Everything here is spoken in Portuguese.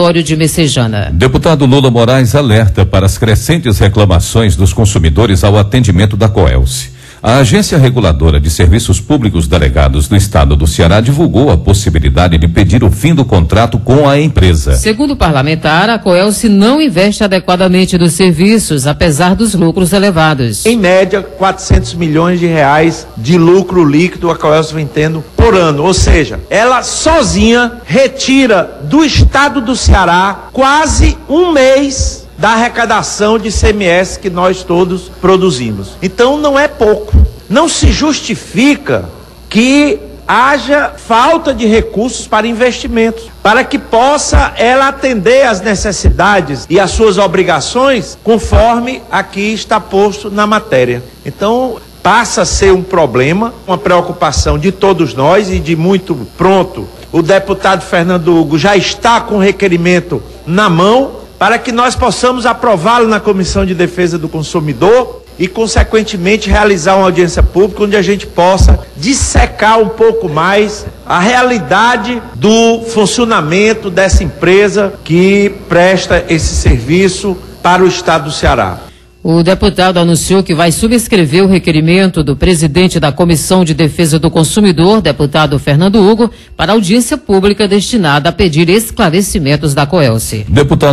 território de Messejana. Deputado Lula Moraes alerta para as crescentes reclamações dos consumidores ao atendimento da Coelce. A Agência Reguladora de Serviços Públicos Delegados do Estado do Ceará divulgou a possibilidade de pedir o fim do contrato com a empresa. Segundo o parlamentar, a Coelce não investe adequadamente nos serviços, apesar dos lucros elevados. Em média, 400 milhões de reais de lucro líquido a Coelce vem tendo por ano. Ou seja, ela sozinha retira do Estado do Ceará quase um mês da arrecadação de ICMS que nós todos produzimos. Então não é pouco. Não se justifica que haja falta de recursos para investimentos, para que possa ela atender às necessidades e às suas obrigações conforme aqui está posto na matéria. Então passa a ser um problema, uma preocupação de todos nós e de muito pronto. O deputado Fernando Hugo já está com o requerimento na mão para que nós possamos aprová-lo na Comissão de Defesa do Consumidor e, consequentemente, realizar uma audiência pública onde a gente possa dissecar um pouco mais a realidade do funcionamento dessa empresa que presta esse serviço para o Estado do Ceará. O deputado anunciou que vai subscrever o requerimento do presidente da Comissão de Defesa do Consumidor, deputado Fernando Hugo, para audiência pública destinada a pedir esclarecimentos da Coelce. Deputado